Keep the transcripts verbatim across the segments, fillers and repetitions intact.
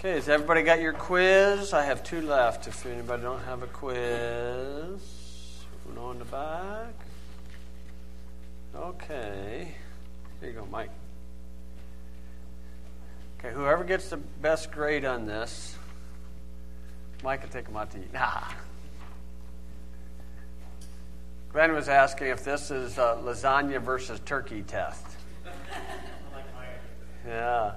Okay, has everybody got your quiz? I have two left if anybody don't have a quiz. One on the back. Okay. Here you go, Mike. Okay, whoever gets the best grade on this, Mike can take them out to eat. Nah. Glenn was asking if this is a lasagna versus turkey test. Yeah.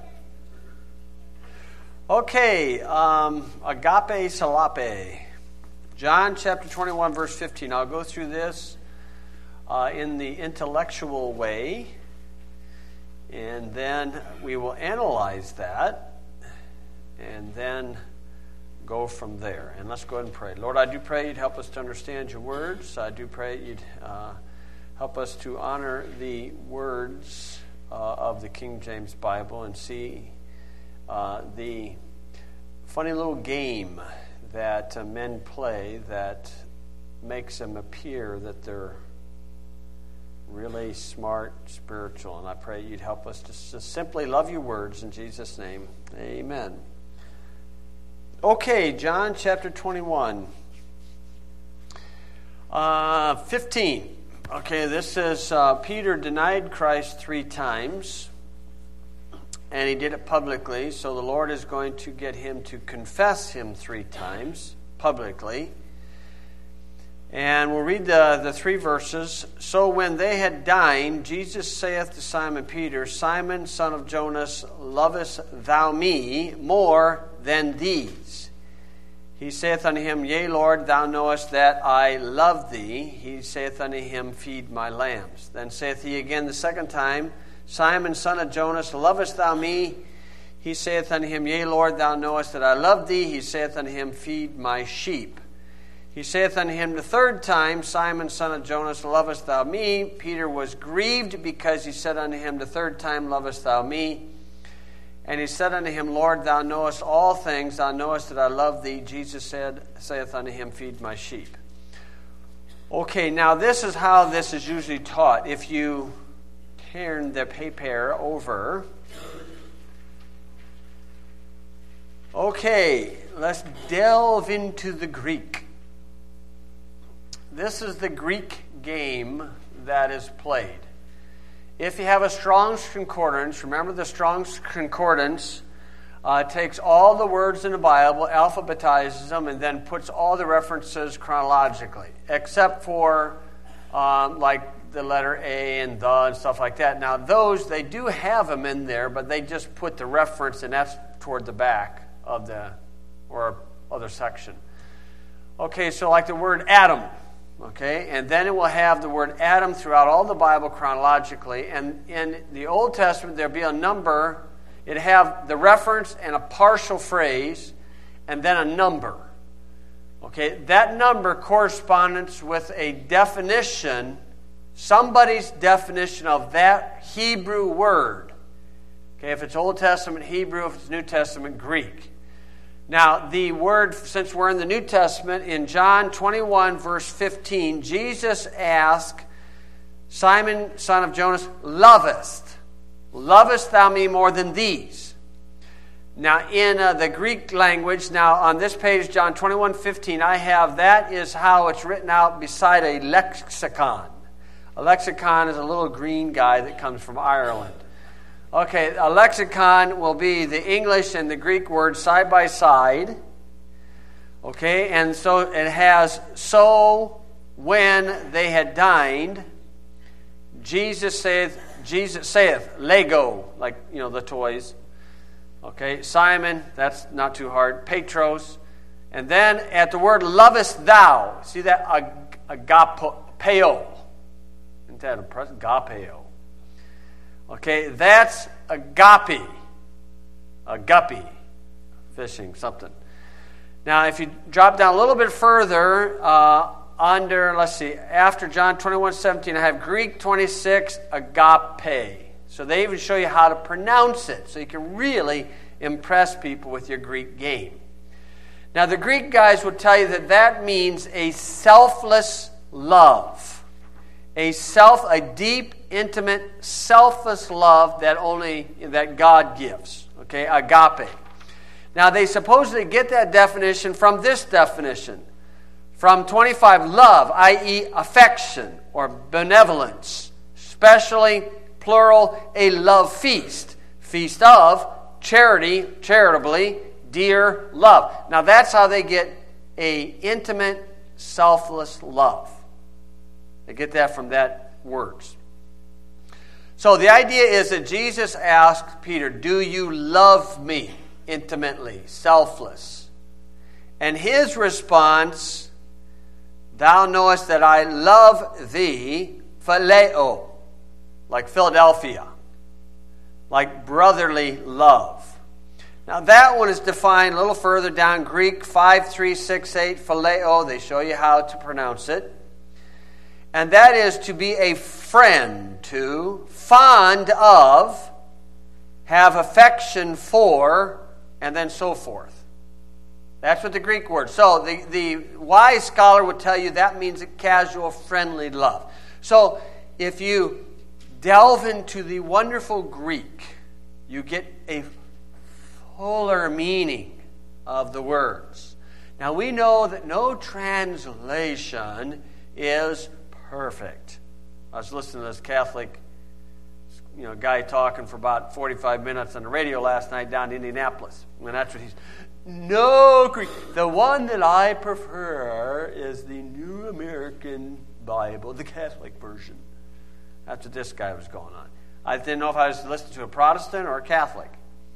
Okay, um, agape salape. John chapter twenty-one, verse fifteen. I'll go through this uh, in the intellectual way, and then we will analyze that, and then go from there. And let's go ahead and pray. Lord, I do pray you'd help us to understand your words. I do pray you'd uh, help us to honor the words uh, of the King James Bible and see uh, the funny little game that uh, men play that makes them appear that they're really smart, spiritual. And I pray you'd help us to just simply love your words in Jesus' name. Amen. Okay, John chapter twenty-one. Uh, fifteen. Okay, this says uh, Peter denied Christ three times, and he did it publicly, so the Lord is going to get him to confess him three times publicly. And we'll read the, the three verses. So when they had dined, Jesus saith to Simon Peter, Simon, son of Jonas, lovest thou me more than these? He saith unto him, Yea, Lord, thou knowest that I love thee. He saith unto him, Feed my lambs. Then saith he again the second time, Simon, son of Jonas, lovest thou me? He saith unto him, Yea, Lord, thou knowest that I love thee. He saith unto him, Feed my sheep. He saith unto him the third time, Simon, son of Jonas, lovest thou me? Peter was grieved because he said unto him the third time, Lovest thou me? And he said unto him, Lord, thou knowest all things. Thou knowest that I love thee. Jesus said, saith unto him, Feed my sheep. Okay, now this is how this is usually taught. If you turn the paper over. Okay, let's delve into the Greek. This is the Greek game that is played. If you have a Strong's Concordance, remember the Strong's Concordance uh, takes all the words in the Bible, alphabetizes them, and then puts all the references chronologically, except for um, like the letter A and the and stuff like that. Now those, they do have them in there, but they just put the reference, and that's toward the back of the, or other section. Okay, so like the word Adam. Okay, and then it will have the word Adam throughout all the Bible chronologically. And in the Old Testament, there'll be a number. It'd have the reference and a partial phrase, and then a number. Okay, that number corresponds with a definition, somebody's definition of that Hebrew word. Okay, if it's Old Testament Hebrew, if it's New Testament Greek. Now, the word, since we're in the New Testament, in John twenty-one, verse fifteen, Jesus asked, Simon, son of Jonas, lovest, lovest thou me more than these? Now, in uh, the Greek language, now on this page, John twenty-one, fifteen, I have, that is how it's written out beside a lexicon. A lexicon is a little green guy that comes from Ireland. Okay, a lexicon will be the English and the Greek words side by side. Okay, and so it has, so when they had dined, Jesus saith, Jesus saith, Lego, like, you know, the toys. Okay, Simon, that's not too hard. Petros. And then at the word lovest thou, see that agapeo. Isn't that impressive? Agapeo. Okay, that's agape. Agape. Fishing, something. Now, if you drop down a little bit further, uh, under, let's see, after John twenty-one, seventeen, I have Greek twenty-six, agape. So they even show you how to pronounce it, so you can really impress people with your Greek game. Now, the Greek guys will tell you that that means a selfless love. A self, a deep, intimate, selfless love that only that God gives. Okay, agape. Now, they supposedly get that definition from this definition. From twenty-five, love, that is affection or benevolence. Especially, plural, a love feast. Feast of, charity, charitably, dear love. Now, that's how they get a intimate, selfless love. They get that from that words. So the idea is that Jesus asked Peter, do you love me intimately, selfless? And his response, thou knowest that I love thee, phileo, like Philadelphia, like brotherly love. Now that one is defined a little further down, Greek five three six eight, phileo, they show you how to pronounce it. And that is to be a friend to, fond of, have affection for, and then so forth. That's what the Greek word. So the, the wise scholar would tell you that means a casual, friendly love. So if you delve into the wonderful Greek, you get a fuller meaning of the words. Now we know that no translation is perfect. I was listening to this Catholic you know, guy talking for about forty-five minutes on the radio last night down in Indianapolis. And that's what he's... No Greek. The one that I prefer is the New American Bible, the Catholic version. That's what this guy was going on. I didn't know if I was listening to a Protestant or a Catholic.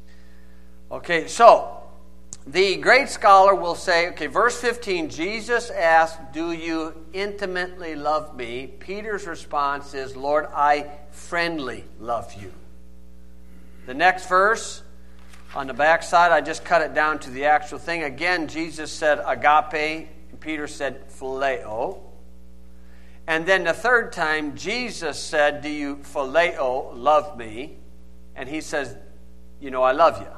Okay, so... the great scholar will say, okay, verse fifteen, Jesus asked, do you intimately love me? Peter's response is, Lord, I friendly love you. The next verse, on the back side, I just cut it down to the actual thing. Again, Jesus said agape, and Peter said phileo. And then the third time, Jesus said, do you phileo love me? And he says, you know, I love you.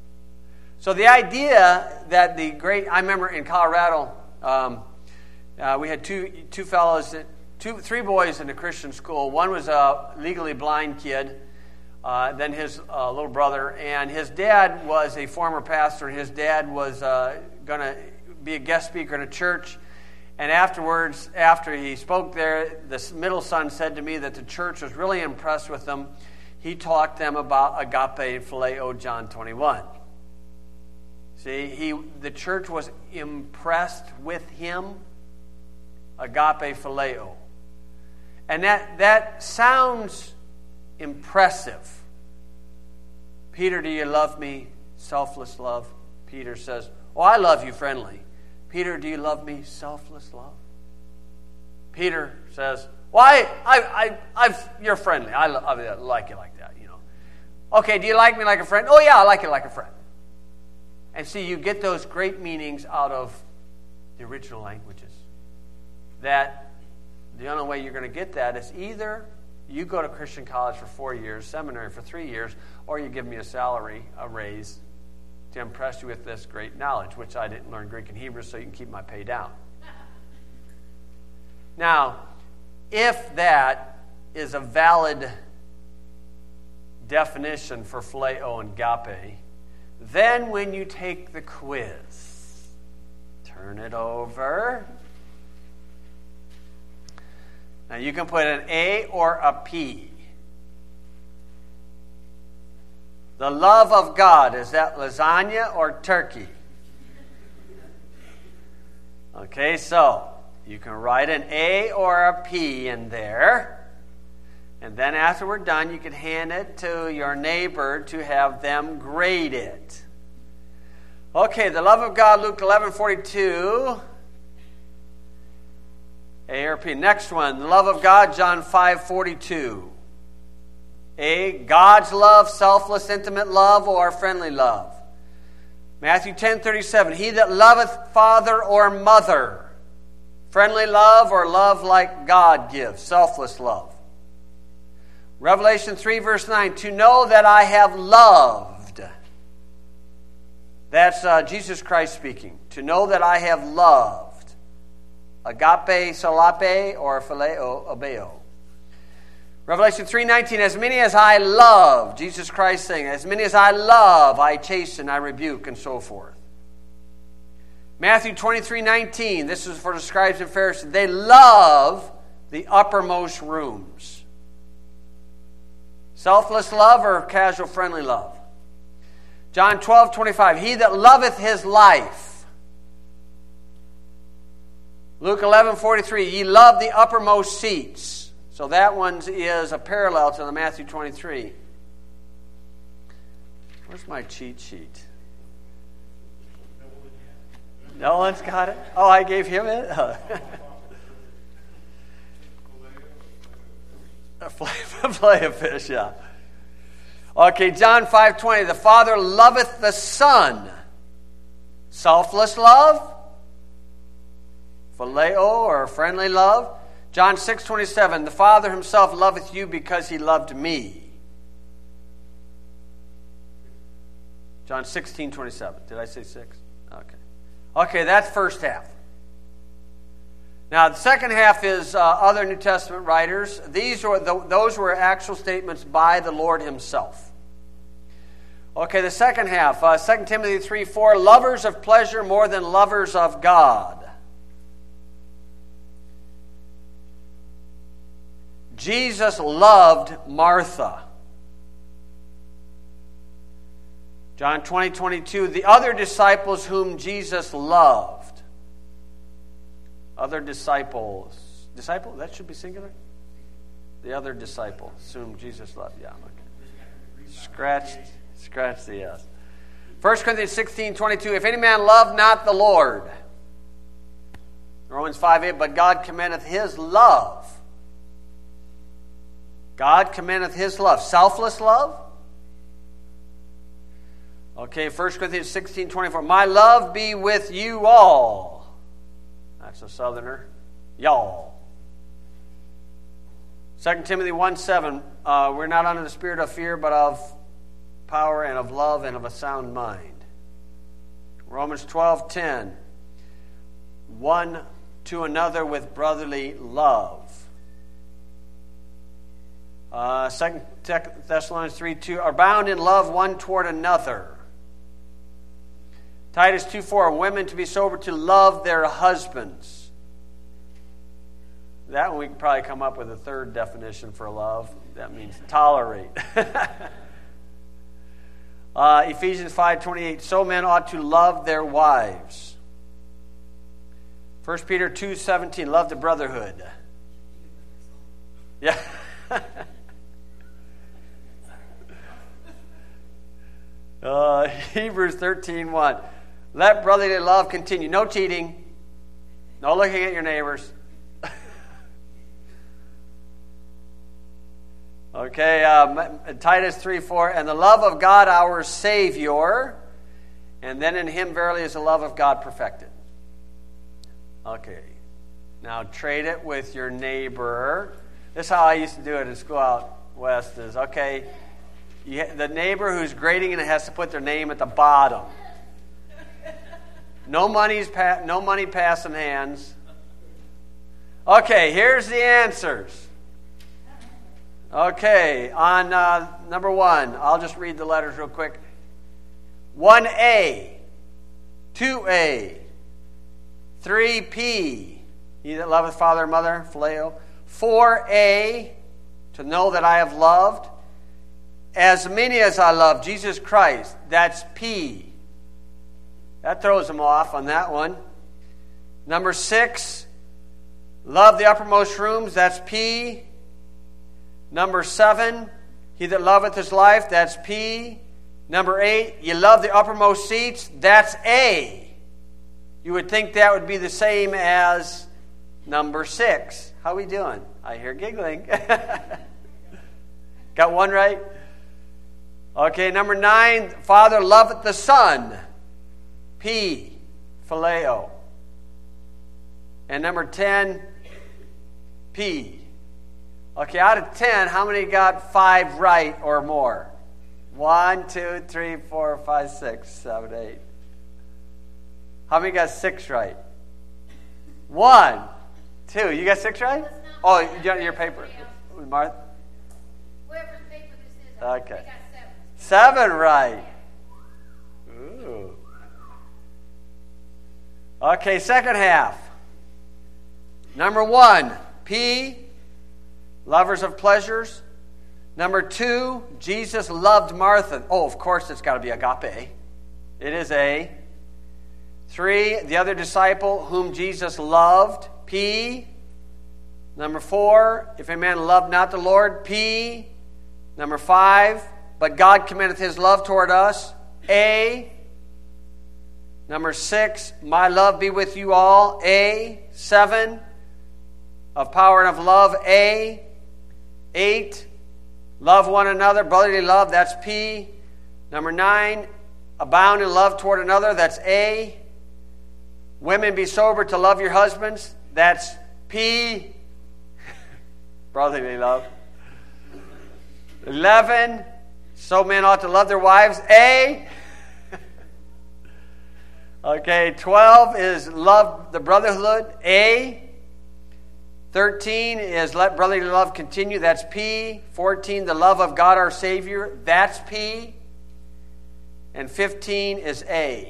So the idea that the great, I remember in Colorado, um, uh, we had two two fellows, that, two three boys in the Christian school. One was a legally blind kid, uh, then his uh, little brother, and his dad was a former pastor. His dad was uh, going to be a guest speaker in a church. And afterwards, after he spoke there, the middle son said to me that the church was really impressed with him. He taught them about agape and phileo, John twenty-one. See, he, the church was impressed with him, agape phileo. And that, that sounds impressive. Peter, do you love me? Selfless love. Peter says, oh, I love you friendly. Peter, do you love me? Selfless love. Peter says, well, I, I, I, I've, you're friendly. I, I like you like that, you know. Okay, do you like me like a friend? Oh, yeah, I like you like a friend. And see, you get those great meanings out of the original languages. That the only way you're going to get that is either you go to Christian college for four years, seminary for three years, or you give me a salary, a raise, to impress you with this great knowledge, which I didn't learn Greek and Hebrew, so you can keep my pay down. Now, if that is a valid definition for phileo and agape, then when you take the quiz, turn it over. Now you can put an A or a P. The love of God, is that lasagna or turkey? Okay, so you can write an A or a P in there. And then after we're done, you can hand it to your neighbor to have them grade it. Okay, the love of God, Luke eleven forty-two. A or P. Next one, the love of God, John five forty-two. A, God's love, selfless, intimate love, or friendly love. Matthew ten thirty-seven. He that loveth father or mother. Friendly love or love like God gives, selfless love. Revelation three, verse nine, to know that I have loved. That's uh, Jesus Christ speaking. To know that I have loved. Agape, salape, or phileo, obeo. Revelation three nineteen, as many as I love, Jesus Christ saying, as many as I love, I chasten, I rebuke, and so forth. Matthew twenty-three nineteen, this is for the scribes and Pharisees. They love the uppermost rooms. Selfless love or casual friendly love? John twelve twenty-five, he that loveth his life. Luke eleven forty-three, ye love the uppermost seats. So that one is a parallel to the Matthew twenty-three. Where's my cheat sheet? No one's got it? Oh, I gave him it? A fillet of fish, yeah. Okay, John five twenty, the Father loveth the Son. Selfless love? Phileo or friendly love? John six twenty-seven, the Father himself loveth you because he loved me. John sixteen twenty-seven. Did I say six? Okay. Okay, that's first half. Now, the second half is uh, other New Testament writers. These were the, those were actual statements by the Lord himself. Okay, the second half, uh, Second Timothy three four, lovers of pleasure more than lovers of God. Jesus loved Martha. John twenty twenty-two, the other disciples whom Jesus loved. Other disciples. Disciple? That should be singular? The other disciples whom Jesus loved. Yeah, okay. Scratch, scratch the yes. First Corinthians sixteen twenty-two, if any man love not the Lord. Romans five eight, but God commendeth his love. God commendeth his love. Selfless love? Okay, First Corinthians sixteen twenty-four. My love be with you all. That's a southerner. Y'all. Second Timothy one seven. Uh, we're not under the spirit of fear, but of power and of love and of a sound mind. Romans twelve ten. One to another with brotherly love. Uh, Second Thessalonians three two, are bound in love one toward another. Titus two four, women to be sober, to love their husbands. That one we could probably come up with a third definition for love. That means tolerate. uh, Ephesians five twenty-eight, so men ought to love their wives. First Peter two seventeen, love the brotherhood. Yeah. Uh, Hebrews thirteen one. Let brotherly love continue. No cheating. No looking at your neighbors. Okay, uh, Titus three four. And the love of God our Savior, and then in him verily is the love of God perfected. Okay. Now trade it with your neighbor. This is how I used to do it in school out west is, okay, you, the neighbor who's grading it has to put their name at the bottom. No money's pa- no money passing hands. Okay, here's the answers. Okay, on uh, number one, I'll just read the letters real quick. one A, two A, three P, he that loveth father and mother, phileo. four A, to know that I have loved. As many as I love, Jesus Christ, that's P. That throws them off on that one. Number six, love the uppermost rooms, that's P. Number seven, he that loveth his life, that's P. Number eight, you love the uppermost seats, that's A. You would think that would be the same as number six. How we doing? I hear giggling. Got one right? Okay, number nine, Father loveth the Son. P, phileo. And number ten, P. Okay, out of ten, how many got five right or more? One, two, three, four, five, six, seven, eight. How many got six right? One, two. You got six right? Oh, you got your paper. Martha? Okay. Seven right. Ooh. Okay, second half. Number one, P, lovers of pleasures. Number two, Jesus loved Martha. Oh, of course, it's got to be agape. It is A. Three, the other disciple whom Jesus loved. P. Number four, if a man love not the Lord. P. Number five, but God commendeth his love toward us. A. Number six, my love be with you all. A. Seven, of power and of love. A. Eight, love one another, brotherly love. That's P. Number nine, abound in love toward another. That's A. Women, be sober to love your husbands. That's P. Brotherly love. Eleven, so men ought to love their wives. A. Okay, twelve is love the brotherhood. A. thirteen is let brotherly love continue. That's P. fourteen, the love of God our Savior. That's P. And fifteen is A.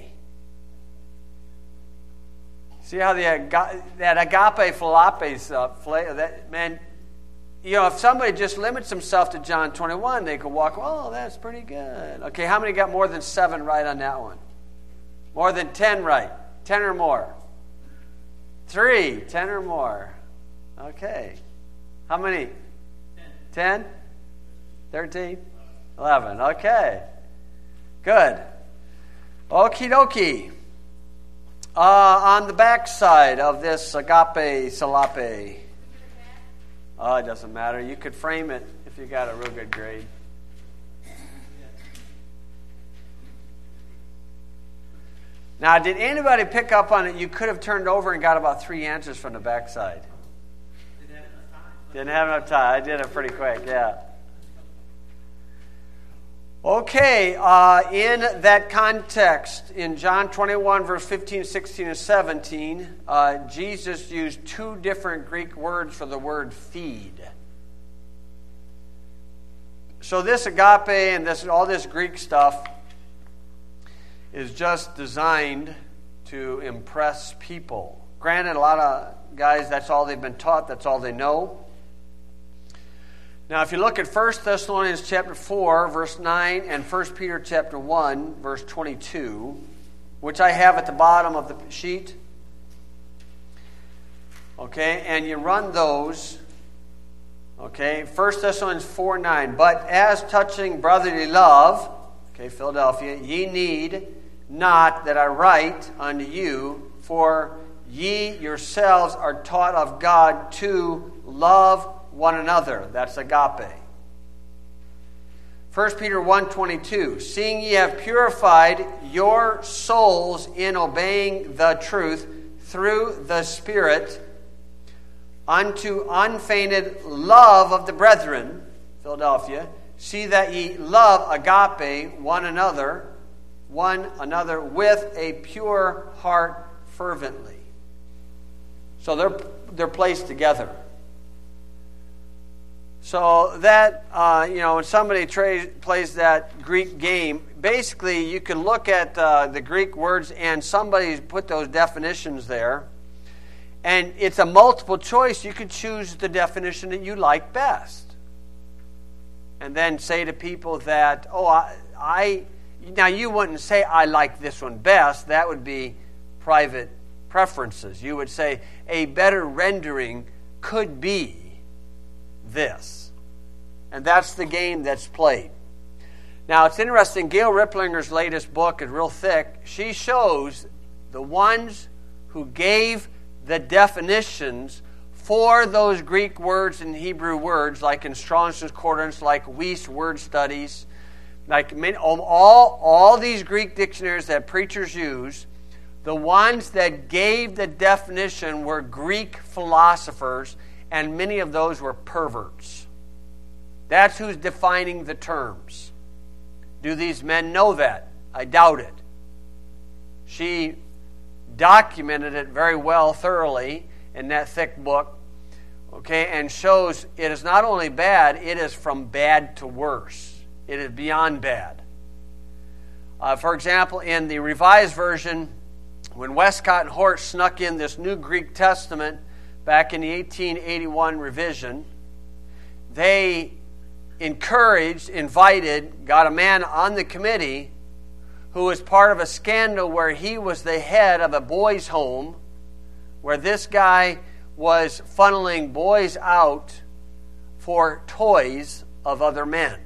See how the that agape philopes, uh, that man, you know, if somebody just limits himself to John twenty-one, they could walk, oh, that's pretty good. Okay, how many got more than seven right on that one? More than ten right. Ten or more. Three. Ten or more. Okay. How many? Ten? Thirteen? Eleven. Okay. Good. Okie dokie. Uh, on the back side of this agape salape. Oh, it doesn't matter. You could frame it if you got a real good grade. Now, did anybody pick up on it? You could have turned over and got about three answers from the back side. Didn't have enough time. Didn't have enough time. I did it pretty quick, yeah. Okay, uh, in that context, in John twenty-one, verse fifteen, sixteen, and seventeen, uh, Jesus used two different Greek words for the word feed. So this agape and this all this Greek stuff is just designed to impress people. Granted, a lot of guys, that's all they've been taught, that's all they know. Now, if you look at First Thessalonians chapter four, verse nine, and First Peter chapter one, verse twenty-two, which I have at the bottom of the sheet, okay, and you run those, okay, First Thessalonians four, nine, but as touching brotherly love, okay, Philadelphia, ye need not that I write unto you, for ye yourselves are taught of God to love one another. That's agape. First Peter one twenty-two, seeing ye have purified your souls in obeying the truth through the Spirit unto unfeigned love of the brethren, Philadelphia, see that ye love agape one another, one another with a pure heart fervently. So they're they're placed together. So that, uh, you know, when somebody tra- plays that Greek game, basically you can look at uh, the Greek words and somebody's put those definitions there. And it's a multiple choice. You could choose the definition that you like best. And then say to people that, oh, I, I now you wouldn't say I like this one best. That would be private preferences. You would say a better rendering could be this. And that's the game that's played. Now, it's interesting. Gail Riplinger's latest book is real thick. She shows the ones who gave the definitions for those Greek words and Hebrew words, like in Strong's Concordance, like Weiss Word Studies, like all, all these Greek dictionaries that preachers use. The ones that gave the definition were Greek philosophers, and many of those were perverts. That's who's defining the terms. Do these men know that? I doubt it. She documented it very well, thoroughly, in that thick book, okay, and shows it is not only bad, it is from bad to worse. It is beyond bad. Uh, for example, in the Revised Version, when Westcott and Hort snuck in this New Greek Testament back in the eighteen eighty-one revision, they encouraged, invited, got a man on the committee who was part of a scandal where he was the head of a boys' home, where this guy was funneling boys out for toys of other men.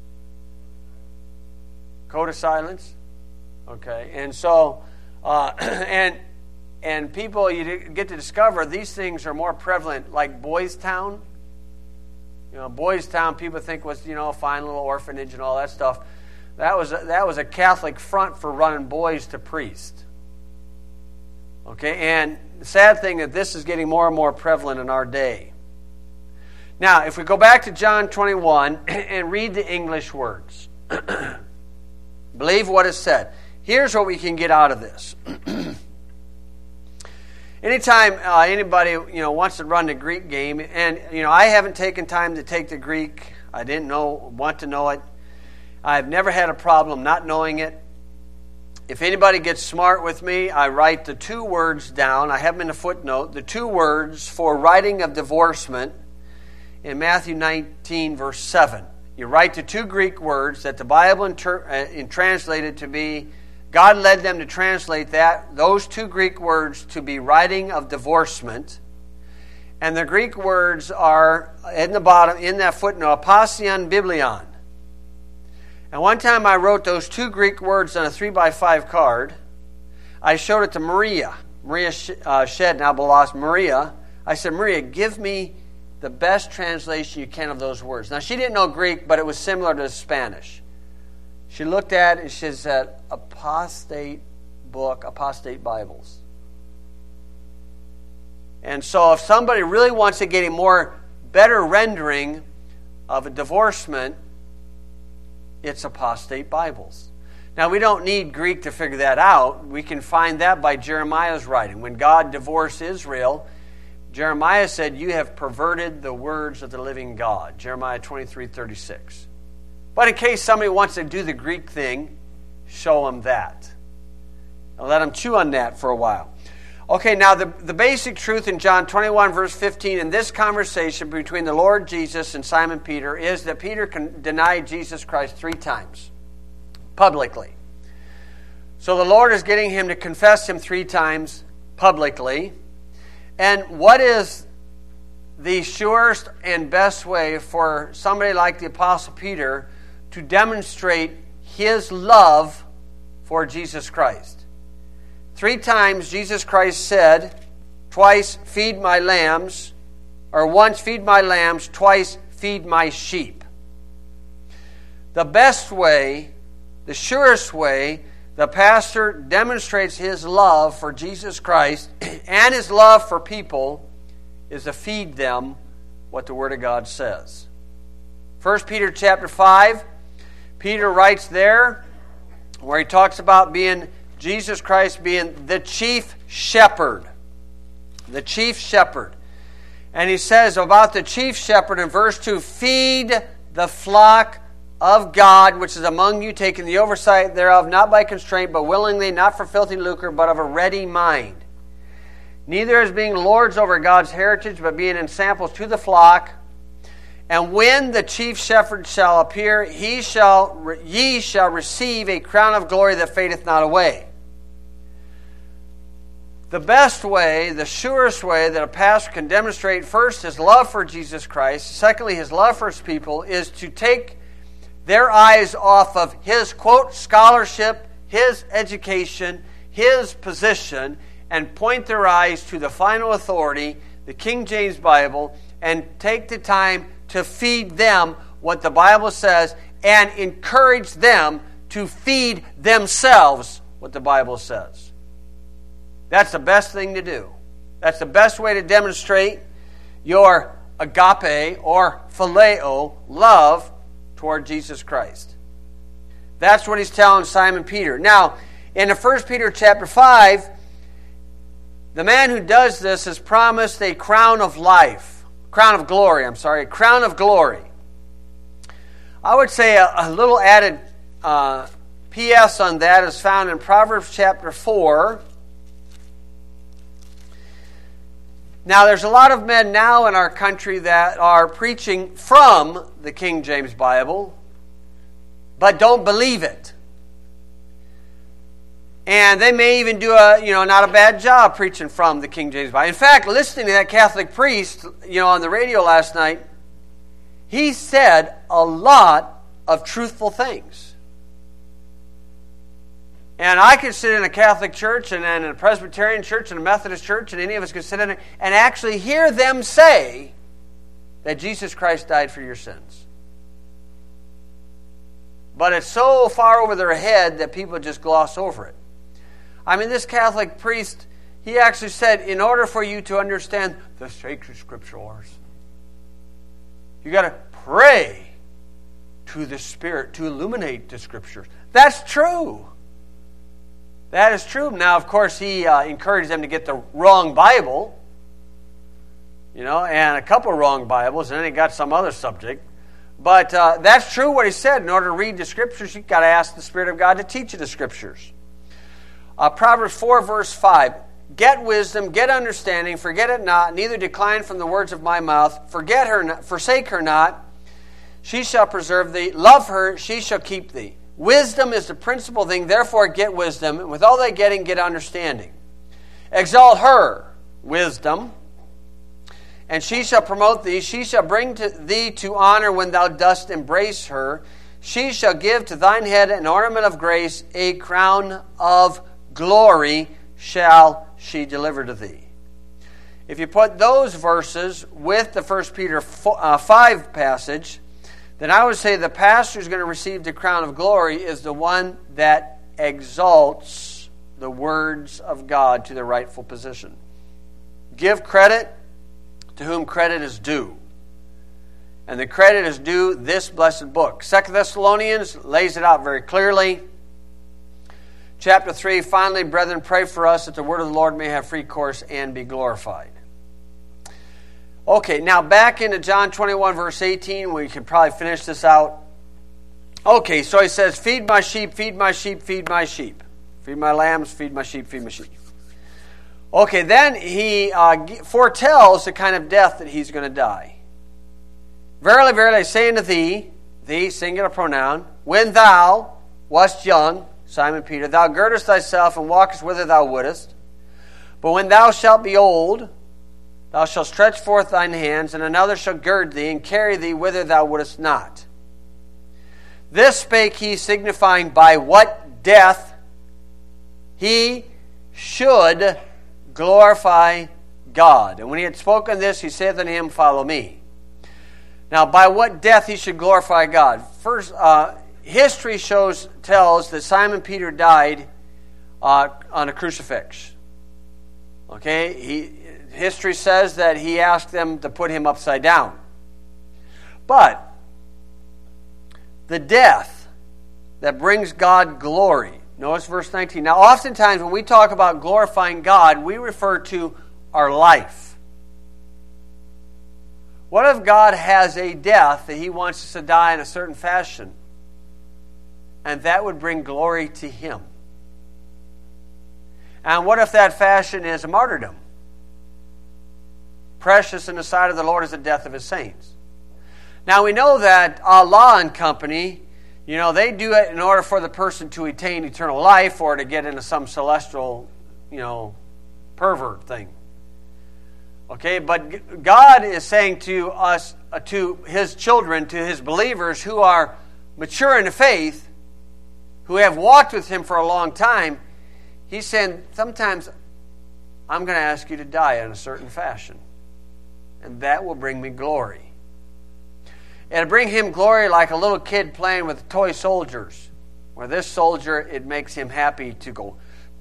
Code of silence? Okay. And so, uh, and and people, you get to discover these things are more prevalent, like Boys Town. You know, Boys Town, people think was, you know, a fine little orphanage and all that stuff. That was a, that was a Catholic front for running boys to priest. Okay, and the sad thing is this is getting more and more prevalent in our day. Now, if we go back to John twenty-one and read the English words, believe what is said. Here's what we can get out of this. Anytime uh, anybody you know wants to run the Greek game, and you know I haven't taken time to take the Greek. I didn't know want to know it. I've never had a problem not knowing it. If anybody gets smart with me, I write the two words down. I have them in a footnote. The two words for writing of divorcement in Matthew nineteen, verse seven. You write the two Greek words that the Bible inter- uh, translated to be, God led them to translate that, those two Greek words to be writing of divorcement. And the Greek words are, in the bottom, in that footnote, aposion biblion. And one time I wrote those two Greek words on a three by five card. I showed it to Maria. Maria uh, Shed, now Belas. Maria. I said, Maria, give me the best translation you can of those words. Now, she didn't know Greek, but it was similar to Spanish. She looked at it and she said, apostate book, apostate Bibles. And so if somebody really wants to get a more better rendering of a divorcement, it's apostate Bibles. Now, we don't need Greek to figure that out. We can find that by Jeremiah's writing. When God divorced Israel, Jeremiah said, you have perverted the words of the living God. Jeremiah twenty-three thirty-six. But in case somebody wants to do the Greek thing, show them that. And let them chew on that for a while. Okay, now the, the basic truth in John twenty-one, verse fifteen, in this conversation between the Lord Jesus and Simon Peter, is that Peter can deny Jesus Christ three times, publicly. So the Lord is getting him to confess him three times publicly. And what is the surest and best way for somebody like the Apostle Peter to demonstrate his love for Jesus Christ? Three times Jesus Christ said, twice, feed my lambs, or once, feed my lambs, twice, feed my sheep. The best way, the surest way, the pastor demonstrates his love for Jesus Christ and his love for people is to feed them what the Word of God says. First Peter chapter five, Peter writes there where he talks about being Jesus Christ being the chief shepherd. The chief shepherd. And he says about the chief shepherd in verse two, feed the flock of God, which is among you, taking the oversight thereof, not by constraint, but willingly, not for filthy lucre, but of a ready mind. Neither as being lords over God's heritage, but being ensamples to the flock. And when the chief shepherd shall appear, he shall, ye shall receive a crown of glory that fadeth not away. The best way, the surest way that a pastor can demonstrate first his love for Jesus Christ, secondly his love for his people, is to take their eyes off of his, quote, scholarship, his education, his position, and point their eyes to the final authority, the King James Bible, and take the time to feed them what the Bible says and encourage them to feed themselves what the Bible says. That's the best thing to do. That's the best way to demonstrate your agape or phileo love toward Jesus Christ. That's what he's telling Simon Peter. Now, in the First Peter chapter five, the man who does this is promised a crown of life. Crown of glory, I'm sorry. A crown of glory. I would say a, a little added uh, P S on that is found in Proverbs chapter four. Now, there's a lot of men now in our country that are preaching from the King James Bible, but don't believe it. And they may even do a, you know, not a bad job preaching from the King James Bible. In fact, listening to that Catholic priest, you know, on the radio last night, he said a lot of truthful things. And I could sit in a Catholic church and then in a Presbyterian church and a Methodist church, and any of us could sit in it and actually hear them say that Jesus Christ died for your sins. But it's so far over their head that people just gloss over it. I mean, this Catholic priest, he actually said, in order for you to understand the sacred scriptures, you got to pray to the Spirit to illuminate the scriptures. That's true. That is true. Now, of course, he uh, encouraged them to get the wrong Bible, you know, and a couple of wrong Bibles, and then he got some other subject. But uh, that's true what he said. In order to read the scriptures, you've got to ask the Spirit of God to teach you the scriptures. Uh, Proverbs four, verse five. Get wisdom, get understanding, forget it not, neither decline from the words of my mouth. Forget her, not, forsake her not, she shall preserve thee. Love her, she shall keep thee. Wisdom is the principal thing, therefore get wisdom, and with all thy getting, get understanding. Exalt her, wisdom, and she shall promote thee. She shall bring to thee to honor when thou dost embrace her. She shall give to thine head an ornament of grace, a crown of glory shall she deliver to thee. If you put those verses with the First Peter five passage, then I would say the pastor who's going to receive the crown of glory is the one that exalts the words of God to their rightful position. Give credit to whom credit is due. And the credit is due this blessed book. Second Thessalonians lays it out very clearly. Chapter three, finally, brethren, pray for us that the word of the Lord may have free course and be glorified. Okay, now back into John twenty-one, verse eighteen. We can probably finish this out. Okay, so he says, feed my sheep, feed my sheep, feed my sheep. Feed my lambs, feed my sheep, feed my sheep. Okay, then he uh, foretells the kind of death that he's going to die. Verily, verily, I say unto thee, thee, singular pronoun, when thou wast young, Simon Peter, thou girdest thyself and walkest whither thou wouldest. But when thou shalt be old, thou shalt stretch forth thine hands, and another shall gird thee and carry thee whither thou wouldest not. This spake he, signifying by what death he should glorify God. And when he had spoken this, he saith unto him, follow me. Now, by what death he should glorify God? First, uh, history shows tells that Simon Peter died uh, on a crucifix. Okay, he, history says that he asked them to put him upside down. But the death that brings God glory. Notice verse nineteen. Now, oftentimes when we talk about glorifying God, we refer to our life. What if God has a death that he wants us to die in a certain fashion? And that would bring glory to him. And what if that fashion is a martyrdom? Precious in the sight of the Lord is the death of his saints. Now we know that Allah and company, you know, they do it in order for the person to attain eternal life or to get into some celestial, you know, pervert thing. Okay, but God is saying to us, uh, to his children, to his believers who are mature in the faith, who have walked with him for a long time, he's saying, sometimes I'm going to ask you to die in a certain fashion. And that will bring me glory. It'll bring him glory like a little kid playing with toy soldiers. Where this soldier, it makes him happy to go,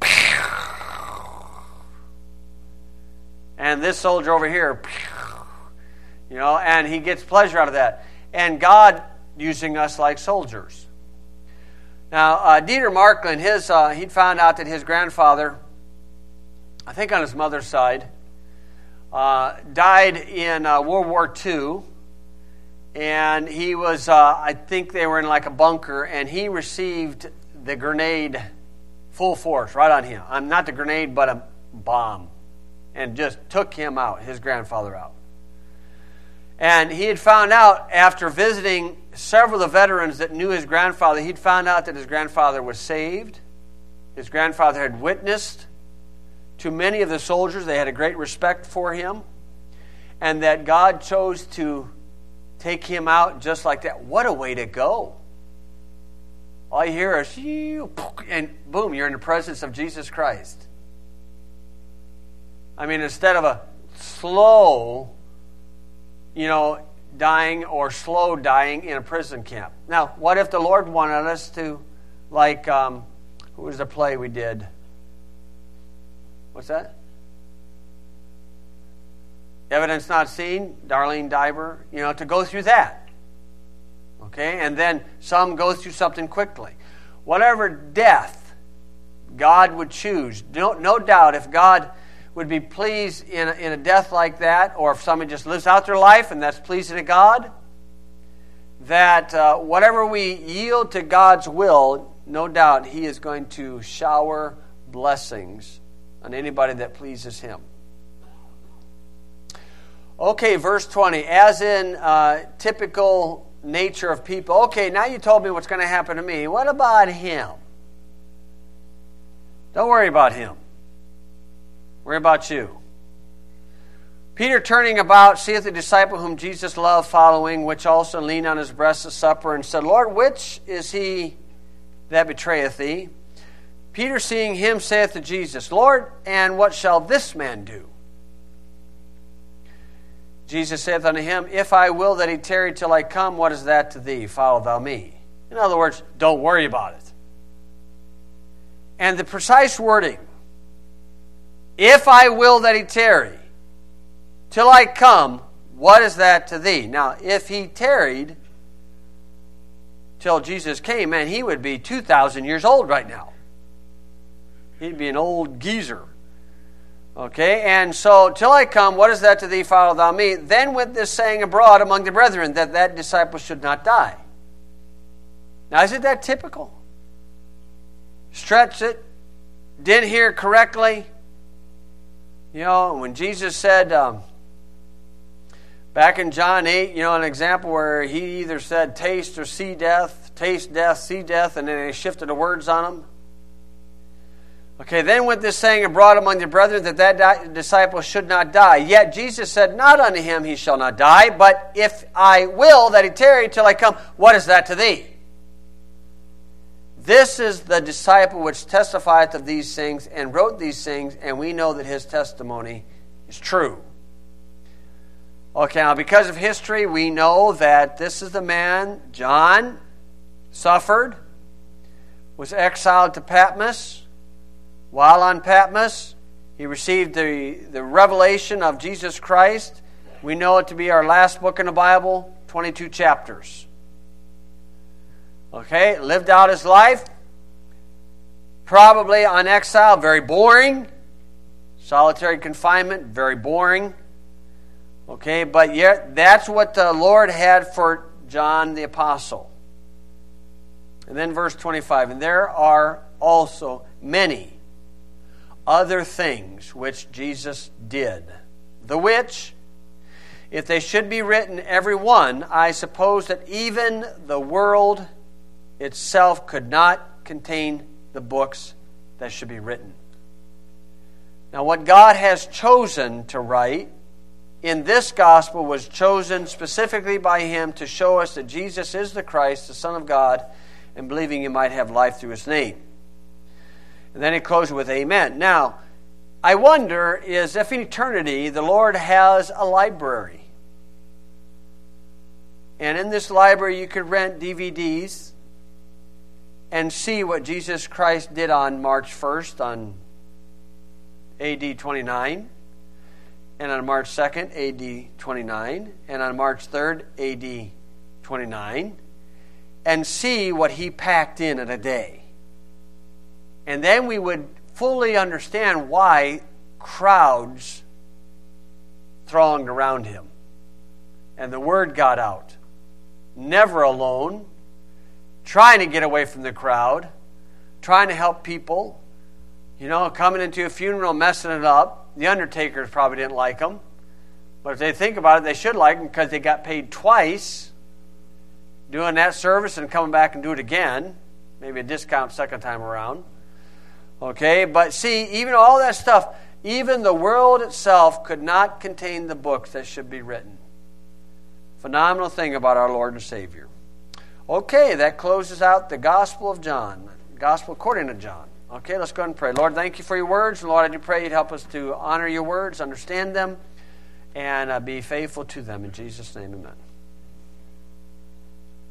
and this soldier over here, you know, and he gets pleasure out of that. And God using us like soldiers. Now, uh, Dieter Markland, his uh, he'd found out that his grandfather, I think on his mother's side, uh, died in uh, World War Two. and he was, uh, I think they were in like a bunker, and he received the grenade full force right on him. Um, not the grenade, but a bomb, and just took him out, his grandfather out. And he had found out after visiting several of the veterans that knew his grandfather, he'd found out that his grandfather was saved. His grandfather had witnessed to many of the soldiers. They had a great respect for him. And that God chose to take him out just like that. What a way to go. All you hear is, and boom, you're in the presence of Jesus Christ. I mean, instead of a slow, you know, dying or slow dying in a prison camp. Now, what if the Lord wanted us to, like, um, who was the play we did? What's that? Evidence Not Seen, Darlene Diver, you know, to go through that. Okay? And then some go through something quickly. Whatever death God would choose, no, no doubt if God would be pleased in a, in a death like that, or if somebody just lives out their life and that's pleasing to God, that uh, whatever we yield to God's will, no doubt He is going to shower blessings on anybody that pleases Him. Okay, verse twenty. As in uh, typical nature of people. Okay, now you told me what's going to happen to me. What about him? Don't worry about him. Worry about you. Peter, turning about, seeth the disciple whom Jesus loved following, which also leaned on his breast at supper, and said, Lord, which is he that betrayeth thee? Peter, seeing him, saith to Jesus, Lord, and what shall this man do? Jesus saith unto him, If I will that he tarry till I come, what is that to thee? Follow thou me. In other words, don't worry about it. And the precise wording, if I will that he tarry till I come, what is that to thee? Now, if he tarried till Jesus came, man, he would be two thousand years old right now. He'd be an old geezer. Okay, and so, till I come, what is that to thee? Follow thou me. Then went this saying abroad among the brethren, that that disciple should not die. Now, isn't that typical? Stretch it. Didn't hear correctly. You know, when Jesus said, um, back in John eight, you know, an example where he either said taste or see death, taste death, see death, and then he shifted the words on them. Okay, then went this saying abroad among the brethren, that that di- disciple should not die. Yet Jesus said not unto him, he shall not die, but if I will that he tarry till I come, what is that to thee? This is the disciple which testifieth of these things, and wrote these things, and we know that his testimony is true. Okay, now because of history, we know that this is the man, John, suffered, was exiled to Patmos. While on Patmos, he received the, the revelation of Jesus Christ. We know it to be our last book in the Bible, twenty-two chapters. Okay, lived out his life, probably on exile, very boring. Solitary confinement, very boring. Okay, but yet that's what the Lord had for John the Apostle. And then verse twenty-five, and there are also many other things which Jesus did, the which, if they should be written every one, I suppose that even the world itself could not contain the books that should be written. Now, what God has chosen to write in this gospel was chosen specifically by Him to show us that Jesus is the Christ, the Son of God, and believing you might have life through His name. And then it closes with amen. Now, I wonder is if in eternity the Lord has a library. And in this library you could rent D V Ds and see what Jesus Christ did on March first on A D twenty-nine, and on March second, A D twenty-nine, and on March third, A D twenty-nine, and see what He packed in in a day. And then we would fully understand why crowds thronged around Him. And the word got out. never alone, trying to get away from the crowd, trying to help people, you know, coming into a funeral, messing it up. The undertakers probably didn't like them. But if they think about it, they should like them because they got paid twice doing that service and coming back and do it again. Maybe a discount second time around. Okay, but see, even all that stuff, even the world itself could not contain the books that should be written. Phenomenal thing about our Lord and Savior. Okay, that closes out the Gospel of John. Gospel according to John. Okay, let's go ahead and pray. Lord, thank you for your words. And Lord, I do pray you'd help us to honor your words, understand them, and uh, be faithful to them. In Jesus' name, amen.